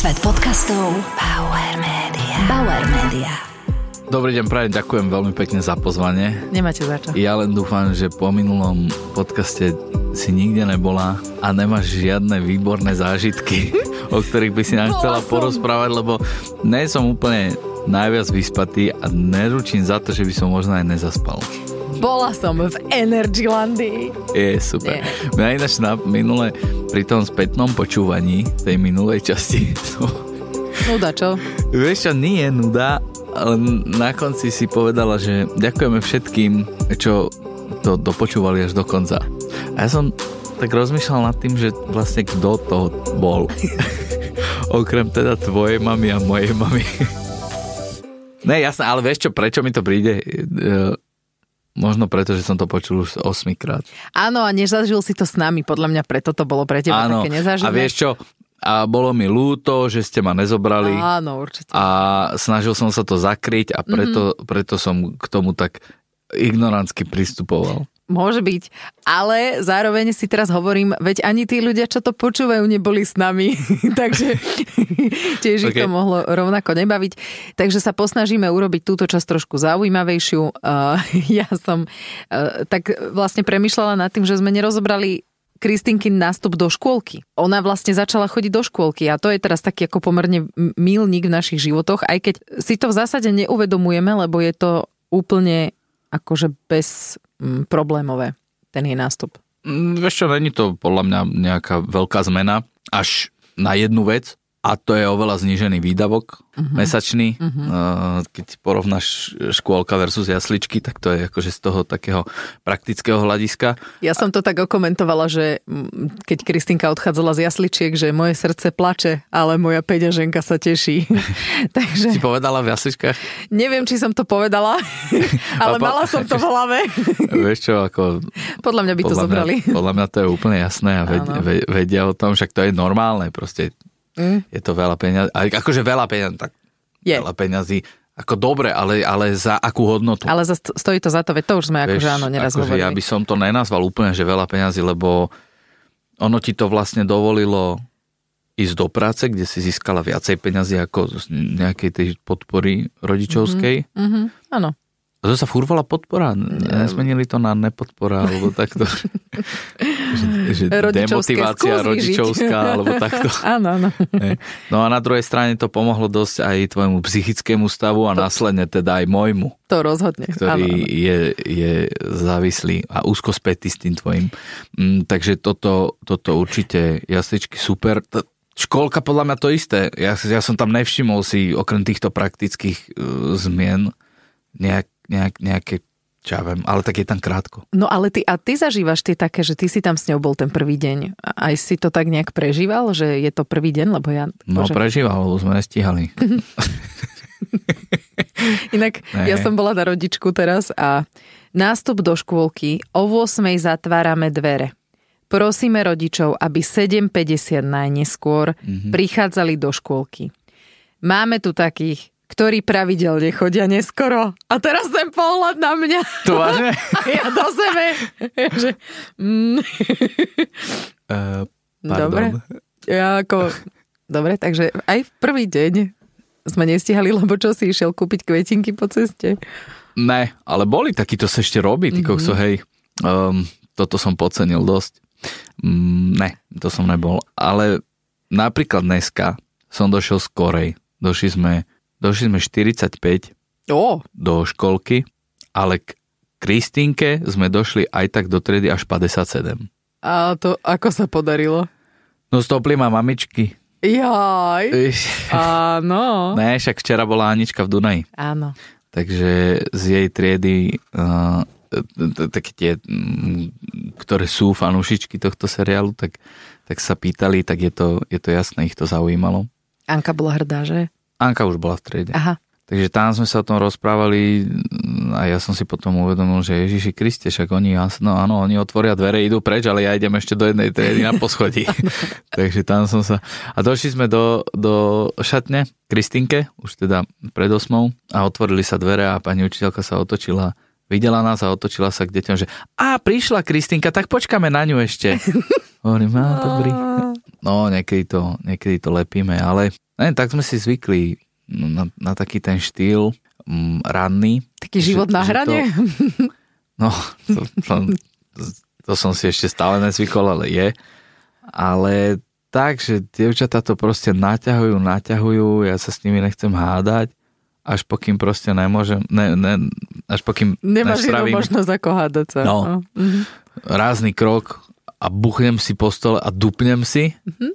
Svet podcastov Bauer Media. Dobrý deň, prajem, ďakujem veľmi pekne za pozvanie. Nemáte za čo. Ja len dúfam, že po minulom podcaste si nikde nebola a nemáš žiadne výborné zážitky, o ktorých by si nám chcela porozprávať, lebo nie som úplne najviac vyspatý a neručím za to, že by som možno aj nezaspal. Bola som v Energylandii. Je, super. Mňa ináč minule pri tom spätnom počúvaní tej minulej časti Nuda, čo? Vieš čo, nie je nuda, ale na konci si povedala, že ďakujeme všetkým, čo to dopočúvali až do konca. A ja som tak rozmýšľal nad tým, že vlastne kto to bol. Okrem teda tvojej mamy a mojej mamy. Ne, jasné, ale vieš čo, prečo mi to príde? Možno preto, že som to počul už 8-krát. Áno, a nezažil si to s nami, podľa mňa preto to bolo pre teba také nezažilé. A vieš čo, a bolo mi ľúto, že ste ma nezobrali. Áno, určite. A snažil som sa to zakryť a preto som k tomu tak ignorantsky pristupoval. Môže byť, ale zároveň si teraz hovorím, veď ani tí ľudia, čo to počúvajú, neboli s nami, takže tiež ich to mohlo rovnako nebaviť. Takže sa posnažíme urobiť túto časť trošku zaujímavejšiu. Ja som tak vlastne premýšľala nad tým, že sme nerozobrali Kristinkin nástup do škôlky. Ona vlastne začala chodiť do škôlky a to je teraz taký ako pomerne milník v našich životoch, aj keď si to v zásade neuvedomujeme, lebo je to úplne akože bezproblémové, ten jej nástup. Vieš čo, není to podľa mňa nejaká veľká zmena až na jednu vec a to je oveľa znížený výdavok mesačný. Keď porovnáš škôlka versus jasličky, tak to je akože z toho takého praktického hľadiska. Ja som to tak okomentovala, že keď Kristinka odchádzala z jasličiek, že moje srdce plače, ale moja peňaženka sa teší. Takže... Si povedala v jasličkách? Neviem, či som to povedala, ale mala som to v hlave. Vieš čo, ako... Podľa mňa by to zobrali. Podľa mňa to je úplne jasné a vedia o tom, však to je normálne, proste je to veľa peňazí. Akože veľa peňazí, tak veľa peňazí, ako dobre, ale za akú hodnotu? Ale stojí to za to, veď to už sme akože áno, neraz hovorili. Ja by som to nenazval úplne, že veľa peňazí, lebo ono ti to vlastne dovolilo ísť do práce, kde si získala viacej peňazí ako z nejakej tej podpory rodičovskej. Áno. A to sa furvala podpora. Nesmenili to na nepodpora, alebo takto. že demotivácia rodičovská, alebo takto. Áno. No a na druhej strane to pomohlo dosť aj tvojmu psychickému stavu a následne teda aj môjmu. To rozhodne. Ktorý je závislý a úzko spätý s tým tvojim. Takže toto určite jasličky super. Škôlka podľa mňa to isté. Ja som tam nevšimol si okrem týchto praktických zmien nejaké, čo ja viem, ale tak je tam krátko. No ale ty zažívaš tie také, že ty si tam s ňou bol ten prvý deň. Aj si to tak nejak prežíval, že je to prvý deň, lebo ja... No prežíval, lebo sme nestíhali. Inak ja som bola na rodičku teraz a nástup do škôlky, o 8:00 zatvárame dvere. Prosíme rodičov, aby 7:50 najneskôr prichádzali do škôlky. Máme tu takých, ktorí pravidelne chodia neskoro. A teraz ten pohľad na mňa. To vážne? A ja do sebe. Dobre. Dobre, takže aj v prvý deň sme nestihali, lebo čo si išiel kúpiť kvetinky po ceste? Ne, ale boli takí, to sa ešte robí, ty kokso, hej. Toto som podcenil dosť. Ne, to som nebol. Ale napríklad dneska som došiel skorej. Došli sme 45 do školky, ale k Kristinke sme došli aj tak do triedy až 57. A to ako sa podarilo? No stopli ma mamičky. Jaj. Áno. Ne, však včera bola Anička v Dunaji. Áno. Takže z jej triedy také tie, ktoré sú fanúšičky tohto seriálu, tak sa pýtali, tak je to jasné, ich to zaujímalo. Anka bola hrdá, že? Anka už bola v triede. Aha. Takže tam sme sa o tom rozprávali a ja som si potom uvedomil, že Ježiši Kriste, však oni otvoria dvere, idú preč, ale ja idem ešte do jednej triedy na poschodí. Takže tam som sa... A došli sme do šatne Kristinke, už teda pred 8:00 a otvorili sa dvere a pani učiteľka sa otočila, videla nás a otočila sa k deťom, že prišla Kristinka, tak počkáme na ňu ešte. Hovorím, dobrý. No, niekedy to lepíme, ale Tak sme si zvykli na taký ten štýl ranný. Taký život na hrane? To som si ešte stále nezvykol, ale je. Ale tak, že dievčatá to proste naťahujú, ja sa s nimi nechcem hádať, až pokým proste nemôžem, až pokým nemáš inú možnosť ako hádať sa. No. Rázny krok a buchnem si po stole a dupnem si.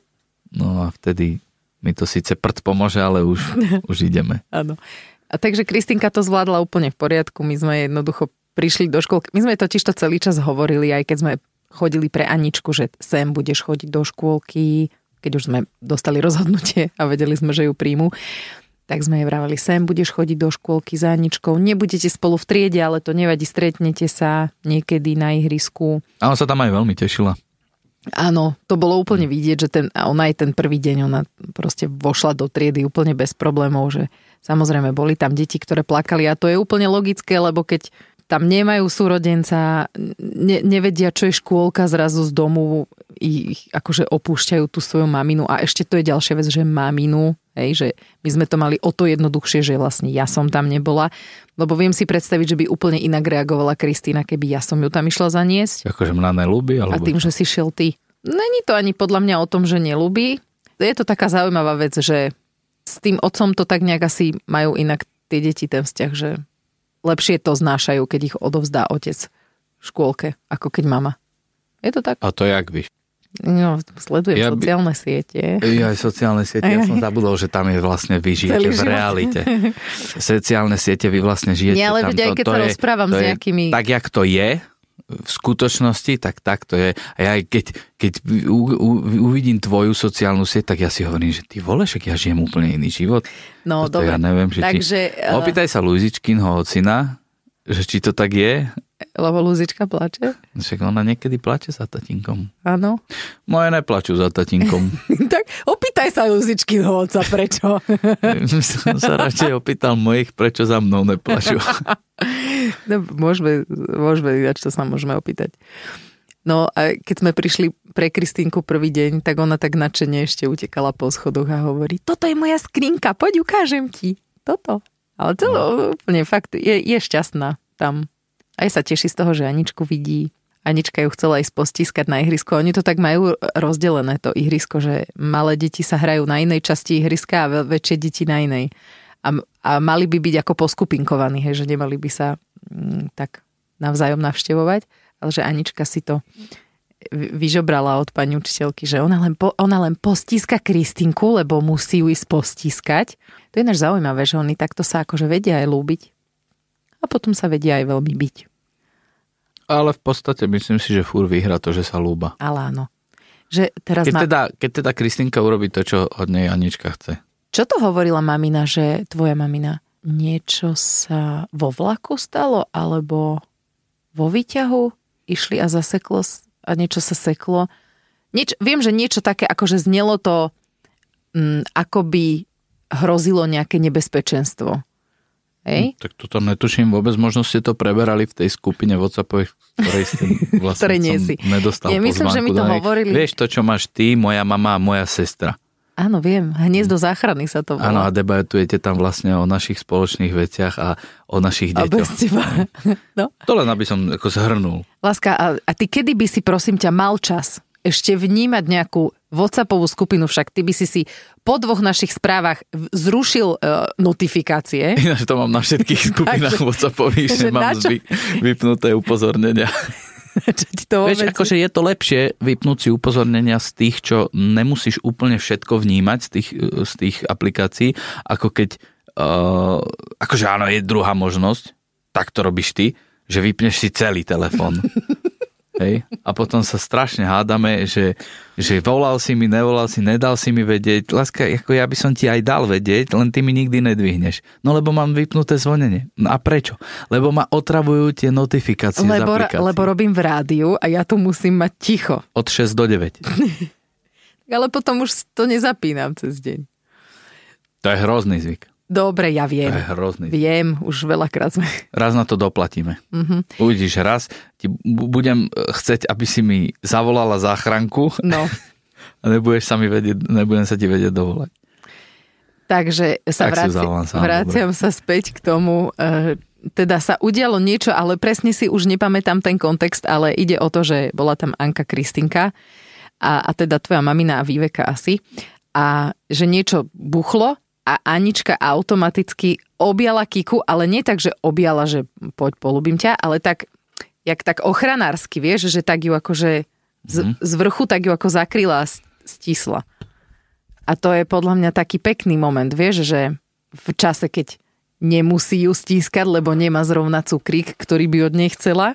No a vtedy mi to síce prd pomôže, ale už ideme. Áno. A takže Kristýnka to zvládla úplne v poriadku. My sme jednoducho prišli do škôlky. My sme totiž to celý čas hovorili, aj keď sme chodili pre Aničku, že sem budeš chodiť do škôlky, keď už sme dostali rozhodnutie a vedeli sme, že ju príjmu. Tak sme jej vraveli, sem budeš chodiť do škôlky za Aničkou. Nebudete spolu v triede, ale to nevadí, stretnete sa niekedy na ihrisku. A ona sa tam aj veľmi tešila. Áno, to bolo úplne vidieť, že ona aj ten prvý deň, ona proste vošla do triedy úplne bez problémov, že samozrejme boli tam deti, ktoré plakali a to je úplne logické, lebo keď tam nemajú súrodenca, nevedia, čo je škôlka, zrazu z domu ich akože opúšťajú tú svoju maminu a ešte to je ďalšia vec, že maminu, že my sme to mali o to jednoduchšie, že vlastne ja som tam nebola, lebo viem si predstaviť, že by úplne inak reagovala Kristína, keby ja som ju tam išla zaniesť. Akože mňa nelúbi? Alebo... A tým, že si šiel ty. Není to ani podľa mňa o tom, že nelúbi. Je to taká zaujímavá vec, že s tým otcom to tak nejak asi majú inak tie deti ten vzťah, že lepšie to znášajú, keď ich odovzdá otec v škôlke, ako keď mama. Je to tak? A to jak víš? No, sledujem sociálne siete. Ja aj sociálne siete, ja som zabudol, že tam je vlastne vy žijete v realite. Sociálne siete vy vlastne žijete tam. Ale aj keď sa rozprávam s nejakými... Tak, jak to je v skutočnosti, tak to je. A ja keď uvidím tvoju sociálnu sieť, tak ja si hovorím, že ty vole, však ja žijem úplne iný život. No, dobre. Ja neviem, že takže, opýtaj sa Luizičkinho ocina, že či to tak je. Lebo Luzička plače? Však ona niekedy plače za tatínkom. Áno. Moje neplačú za tatínkom. Tak opýtaj sa Luzičkinho otca, prečo? Som sa radšej opýtal mojich, prečo za mnou neplačú. No, môžeme ináč, to sa môžeme opýtať. No a keď sme prišli pre Kristínku prvý deň, tak ona tak nadšene ešte utekala po schodoch a hovorí, toto je moja skrinka, poď ukážem ti. Toto. Ale celé úplne fakt je šťastná tam. Aj sa teší z toho, že Aničku vidí. Anička ju chcela ísť postískať na ihrisko. Oni to tak majú rozdelené, to ihrisko, že malé deti sa hrajú na inej časti ihriska a väčšie deti na inej. A mali by byť ako poskupinkovaní, že nemali by sa tak navzájom navštevovať. Ale že Anička si to vyžobrala od pani učiteľky, že ona len postíska Kristinku, lebo musí ju ísť postískať. To je náš zaujímavé, že oni takto sa akože vedia aj ľúbiť. A potom sa vedia aj veľmi byť. Ale v podstate myslím si, že fúr vyhrá to, že sa ľúba. Ale áno. Že teraz keď teda Kristinka urobí to, čo od nej Anička chce. Čo to hovorila mamina, že tvoja mamina? Niečo sa vo vlaku stalo? Alebo vo výťahu išli a zaseklo a niečo sa seklo? Viem, že niečo také, akože znelo to, ako by hrozilo nejaké nebezpečenstvo. Hej? Tak toto netuším vôbec, možno ste to preberali v tej skupine WhatsAppovej, ktorej ste vlastne som nedostal pozvánku. Myslím, že mi to hovorili. Vieš to, čo máš ty, moja mama a moja sestra. Áno, viem. Hniezdo záchrany sa to volá. Áno, a debatujete tam vlastne o našich spoločných veciach a o našich deťoch. A bez teba. No. To len aby som ako zhrnul. Láska, a ty kedy by si, prosím ťa, mal čas ešte vnímať nejakú WhatsAppovú skupinu, však ty by si po 2 našich správach zrušil notifikácie. Ináč to mám na všetkých skupinách WhatsAppových, že mám vypnuté upozornenia. Vieš, akože je to lepšie vypnúť si upozornenia z tých, čo nemusíš úplne všetko vnímať z tých aplikácií, ako keď akože áno, je druhá možnosť, tak to robíš ty, že vypneš si celý telefón. Hej? A potom sa strašne hádame, že volal si mi, nevolal si, nedal si mi vedieť. Láska, ako ja by som ti aj dal vedieť, len ty mi nikdy nedvihneš. No lebo mám vypnuté zvonenie. No a prečo? Lebo ma otravujú tie notifikácie z aplikácií. Lebo robím v rádiu a ja tu musím mať ticho. Od 6 do 9. Ale potom už to nezapínam cez deň. To je hrozný zvyk. Dobre, ja viem. To je hrozný. Viem, už veľakrát sme. Raz na to doplatíme. Uvidíš, raz ti budem chceť, aby si mi zavolala záchranku. No. A nebudem sa ti vedieť dovolať. Takže sa vraciam sa späť k tomu, teda sa udialo niečo, ale presne si už nepamätám ten kontext, ale ide o to, že bola tam Anka Kristinka a teda tvoja mamina a Víveka asi a že niečo buchlo a Anička automaticky objala Kiku, ale nie tak, že objala, že poď polúbim ťa, ale tak, jak tak ochranársky, vieš, že tak ju akože z vrchu tak ju ako zakryla a stisla. A to je podľa mňa taký pekný moment, vieš, že v čase, keď nemusí ju stískať, lebo nemá zrovna cukrík, ktorý by od nej chcela,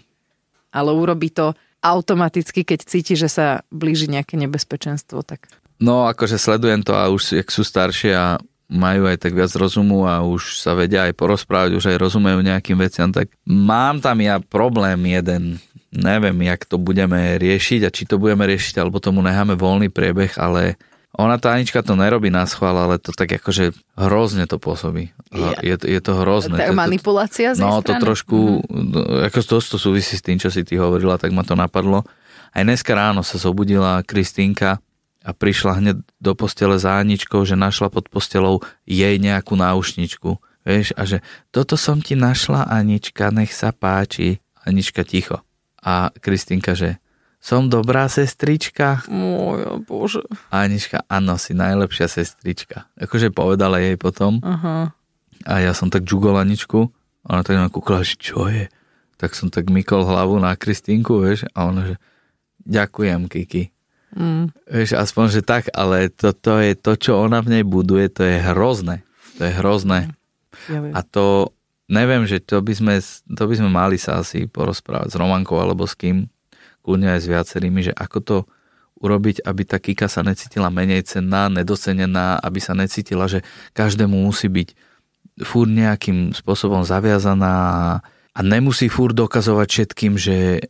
ale urobí to automaticky, keď cíti, že sa blíži nejaké nebezpečenstvo. Tak. No, akože sledujem to a už, jak sú staršie a majú aj tak viac rozumu a už sa vedia aj porozprávať, už aj rozumejú nejakým veciam, tak mám tam ja problém jeden. Neviem, jak to budeme riešiť a či to budeme riešiť, alebo tomu necháme voľný priebeh, ale ona, tá Anička to nerobí na schvál, ale to tak akože hrozne to pôsobí. Je to hrozné. Tak manipulácia z jej strany? No to trošku, ako to súvisí s tým, čo si ty hovorila, tak ma to napadlo. Aj dneska ráno sa zobudila Kristínka a prišla hneď do postele za Aničkou, že našla pod postelou jej nejakú náušničku. Vieš, a že toto som ti našla, Anička, nech sa páči. Anička ticho. A Kristínka, že som dobrá sestrička. Moja Bože. A Anička, áno, si najlepšia sestrička. Akože povedala jej potom. Aha. A ja som tak džugol Aničku. A ona tak kúkala, že čo je? Tak som tak mykol hlavu na Kristínku, vieš. A ona, že ďakujem, Kiki. Vieš, aspoň, že tak, ale to je to, čo ona v nej buduje, to je hrozné. To je hrozné. Ja viem. A to, neviem, že to by sme mali sa asi porozprávať s Romankou alebo s kým, kľudne aj s viacerými, že ako to urobiť, aby tá Kika sa necítila menej cenná, nedocenená, aby sa necítila, že každému musí byť furt nejakým spôsobom zaviazaná a nemusí furt dokazovať všetkým, že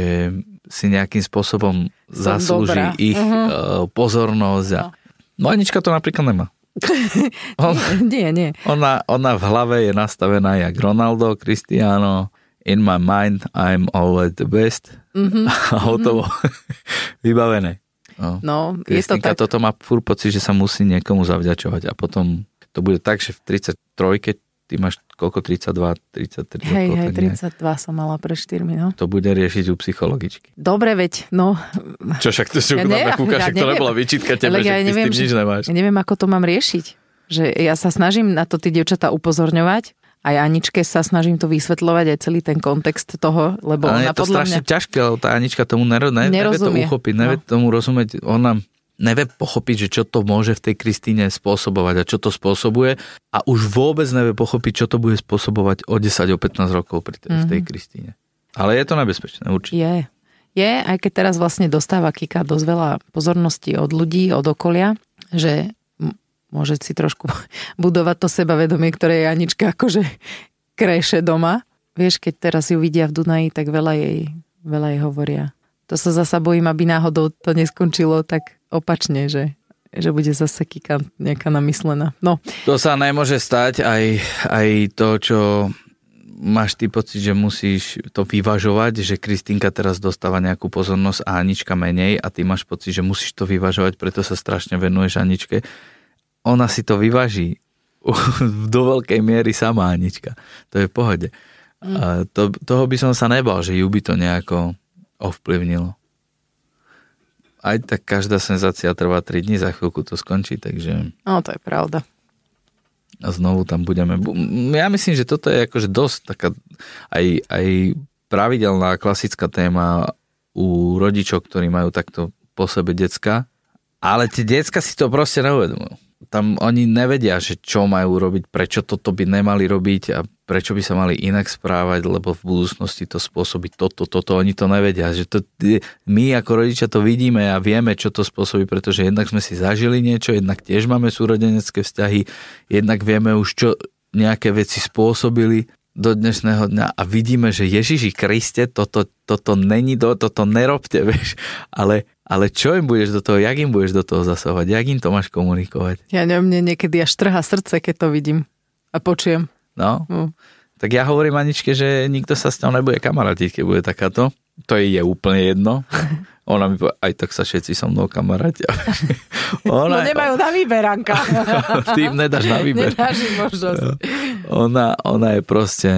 si nejakým spôsobom zaslúži ich pozornosť. No Anička to napríklad nemá. Nie. Ona v hlave je nastavená jak Ronaldo, Cristiano. In my mind, I'm always the best. A hotovo. Vybavené. No, je to tak. Toto má furt pocit, že sa musí niekomu zavďačovať. A potom to bude tak, že v 33, ty máš koľko? 32, 33? Hej, 32 som mala pre 4, no. To bude riešiť u psychologičky. Dobre, veď, no. Čo však to si na kúkaš, to nebola výčitka tebe, že ty s tým nič nemáš. Ja neviem, ako to mám riešiť. Že ja sa snažím na to tí dievčatá upozorňovať. Aj Aničke sa snažím to vysvetľovať, aj celý ten kontext toho, lebo ona podľa mňa... Ale je to strašne ťažké, lebo tá Anička tomu nevie to uchopiť, nevie tomu rozumieť. Ona nevie pochopiť, že čo to môže v tej Kristíne spôsobovať a čo to spôsobuje a už vôbec nevie pochopiť, čo to bude spôsobovať o 10, o 15 rokov v tej Kristíne. Ale je to nebezpečné, určite. Je, aj keď teraz vlastne dostáva Kika dosť veľa pozornosti od ľudí, od okolia, že môže si trošku budovať to sebavedomie, ktoré je Anička akože kréše doma. Vieš, keď teraz ju vidia v Dunaji, tak veľa jej hovoria. To sa zasa bojím, aby náhodou to neskončilo tak opačne, že bude zase Kika nejaká namyslená. No. To sa nemôže stať, aj to, čo máš ty pocit, že musíš to vyvažovať, že Kristínka teraz dostáva nejakú pozornosť a Anička menej a ty máš pocit, že musíš to vyvažovať, preto sa strašne venuješ Aničke. Ona si to vyváži do veľkej miery sama, Anička. To je v pohode. A toho by som sa nebal, že ju by to nejako ovplyvnilo. Aj tak každá senzácia trvá 3 dní, za chvíľku to skončí, takže... No, to je pravda. A znovu tam budeme... Ja myslím, že toto je akože dosť taká aj pravidelná klasická téma u rodičov, ktorí majú takto po sebe decka. Ale tie decka si to proste neuvedomujú. Tam oni nevedia, že čo majú robiť, prečo toto by nemali robiť a prečo by sa mali inak správať, lebo v budúcnosti to spôsobí toto, oni to nevedia. Že to, my ako rodičia to vidíme a vieme, čo to spôsobí, pretože jednak sme si zažili niečo, jednak tiež máme súrodenecké vzťahy, jednak vieme už, čo nejaké veci spôsobili do dnešného dňa a vidíme, že Ježiši Kriste, toto není, toto nerobte, vieš, ale čo im budeš do toho, jak im budeš do toho zasahovať, jak im to máš komunikovať? Ja neviem, mne niekedy až trhá srdce, keď to vidím a počujem. No, tak ja hovorím Aničke, že nikto sa s ňou nebude kamarátiť, keď bude takáto, to je úplne jedno. Ona mi povie, aj tak sa všetci so mnou kamarátia. No nemajú na výber, Anka. Ty im nedáš na výber. Nedáš im možnosť. Ona je proste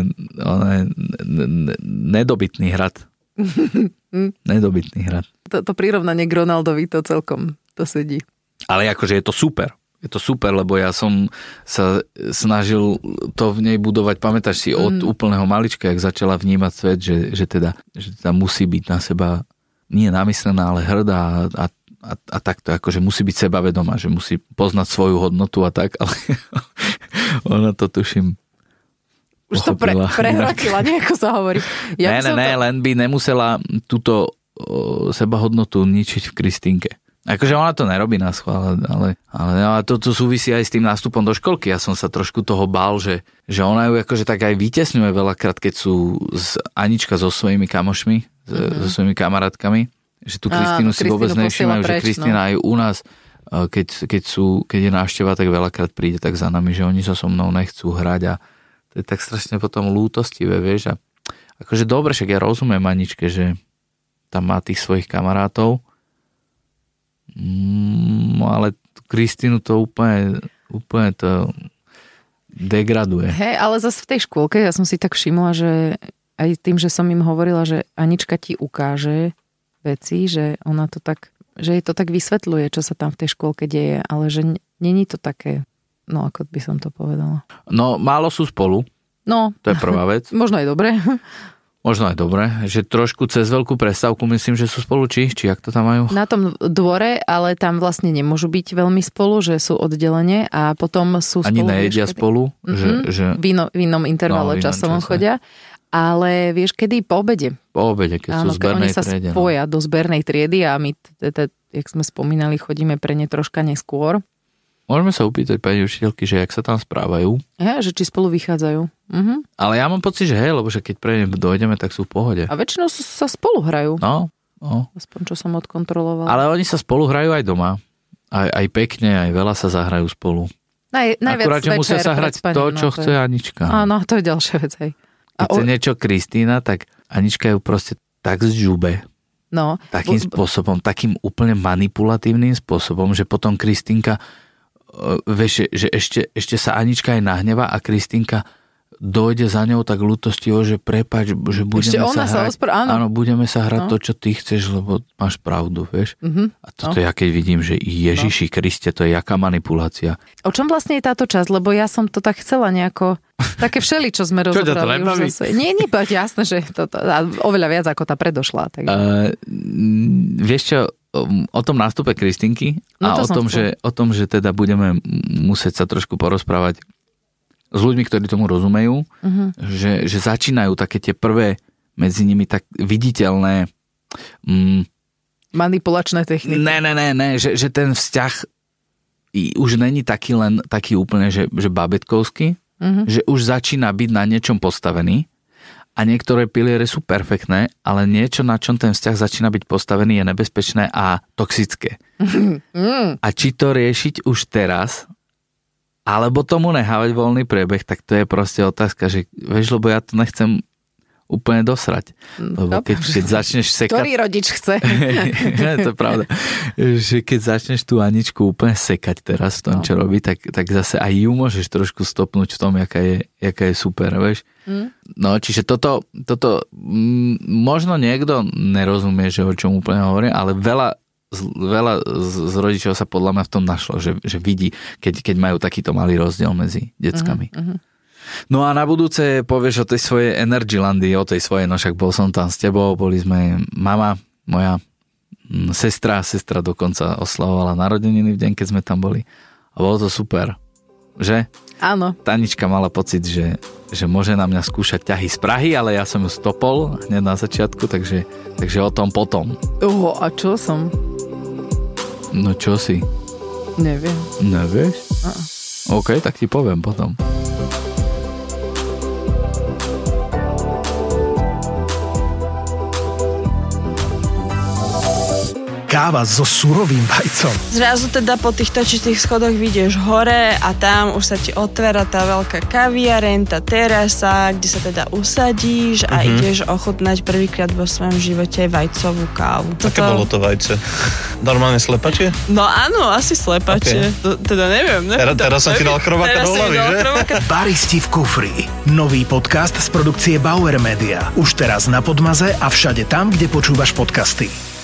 nedobytný hrad. Nedobytný hrad. To prirovnanie k Ronaldovi to celkom to sedí. Ale akože je to super. Je to super, lebo ja som sa snažil to v nej budovať. Pamätáš si od úplného malička, jak začala vnímať svet, že teda musí byť na seba nie namyslená, ale hrdá a takto, akože musí byť sebavedomá, že musí poznať svoju hodnotu a tak, ale ona to tuším už to prehrotila, nejako sa hovorí. Ja len by nemusela túto sebahodnotu ničiť v Kristínke. Akože ona to nerobí na schvál, ale to súvisí aj s tým nástupom do školky. Ja som sa trošku toho bál, že ona ju akože tak aj vytesňuje veľakrát, keď sú Anička so svojimi kamošmi, so svojimi kamarátkami, že tu Kristínu si vôbec nevšímajú, že Kristína aj u nás, keď je návšteva, tak veľakrát príde tak za nami, že oni sa so mnou nechcú hrať a to je tak strašne potom lútostivé, vieš. A akože dobre, však ja rozumiem Aničke, že tam má tých svojich kamarátov, ale Kristínu to úplne to degraduje. Hej, ale zase v tej škôlke ja som si tak všimla, že aj tým, že som im hovorila, že Anička ti ukáže veci, že ona to tak, že jej to tak vysvetľuje, čo sa tam v tej škôlke deje, ale že není to také, no ako by som to povedala. No, málo sú spolu. No. To je prvá vec. Možno aj dobre. Možno aj dobre, že trošku cez veľkú prestávku myslím, že sú spolu, či jak to tam majú? Na tom dvore, ale tam vlastne nemôžu byť veľmi spolu, že sú oddelenie a potom sú ani spolu. Ani nejedia spolu? Že... V inom intervale časovom chodia. Ale vieš, kedy? Po obede. Po obede, keď sú zbernej triede. Oni sa spoja do zbernej triedy a my, jak sme spomínali, chodíme pre ne troška neskôr. Môžeme sa opýtať pani učiteľky, že jak sa tam správajú. Ja, že či spolu vychádzajú. Ale ja mám pocit, že hej, lebo že keď pre ne dojdeme, tak sú v pohode. A väčšinou sa spolu hrajú. No. Aspoň čo som odkontrolovala. Ale oni sa spolu hrajú aj doma. Aj pekne, aj veľa sa zahrajú spolu. Akurát, že musia sa hrať to, čo chce Anička. Áno, to je ďalšia vec, hej. Keď chce niečo Kristína, tak Anička ju proste tak zžube. No. Takým spôsobom, takým úplne manipulatívnym spôsobom, že potom Kristínka vieš, že ešte sa Anička aj nahneva a Kristínka dojde za ňou tak ľútostivo, že prepáč, že budeme sa hrať. Áno, budeme sa hrať to, čo ty chceš, lebo máš pravdu, vieš. A toto ja keď vidím, že Ježiši Kriste, to je jaká manipulácia. O čom vlastne je táto časť? Lebo ja som to tak chcela nejako... Také všeli, čo sme rozobrali. Nie, jasné, že to oveľa viac ako tá predošlá. Vieš čo, o tom nástupe Kristínky a o tom, že teda budeme musieť sa trošku porozprávať s ľuďmi, ktorí tomu rozumejú, že začínajú také tie prvé medzi nimi tak viditeľné manipulačné techniky. Ne, že ten vzťah už není taký úplne, že babetkovský, že už začína byť na niečom postavený a niektoré piliere sú perfektné, ale niečo, na čom ten vzťah začína byť postavený, je nebezpečné a toxické. A či to riešiť už teraz, alebo tomu nehávať voľný priebeh, tak to je proste otázka, že vieš, lebo ja to nechcem úplne dosrať. Lebo keď začneš sekať... Ktorý rodič chce? To je pravda. Že keď začneš tú Aničku úplne sekať teraz v tom, čo robí, tak zase aj ju môžeš trošku stopnúť v tom, jaká je super, vieš. No, čiže toto možno niekto nerozumie, že o čom úplne hovorím, ale veľa z rodičov sa podľa mňa v tom našlo, že vidí, keď majú takýto malý rozdiel medzi deckami. No a na budúce povieš o tej svojej Energylandii, o tej svojej, no však bol som tam s tebou, boli sme mama, moja sestra dokonca oslavovala narodeniny v deň, keď sme tam boli. A bolo to super, že? Áno. Tanička mala pocit, že môže na mňa skúšať ťahy z Prahy, ale ja som ju stopol hneď na začiatku, takže o tom potom. A čo som? No čo si? Neviem. Nevieš? OK, tak ti poviem potom. káva so surovým vajcom. Zrazu teda po tých točitých schodoch vidieš hore a tam už sa ti otvára tá veľká kaviareň, tá terasa, kde sa teda usadíš a ideš ochutnať prvýkrát vo svojom živote vajcovú kávu. Aké bolo to vajce? Normálne slepačie? No áno, asi slepačie. Okay. Teda neviem. Teraz som ti dal krováka do hlavy, že? Baristi v kufri. Nový podcast z produkcie Bauer Media. Už teraz na Podmaze a všade tam, kde počúvaš podcasty.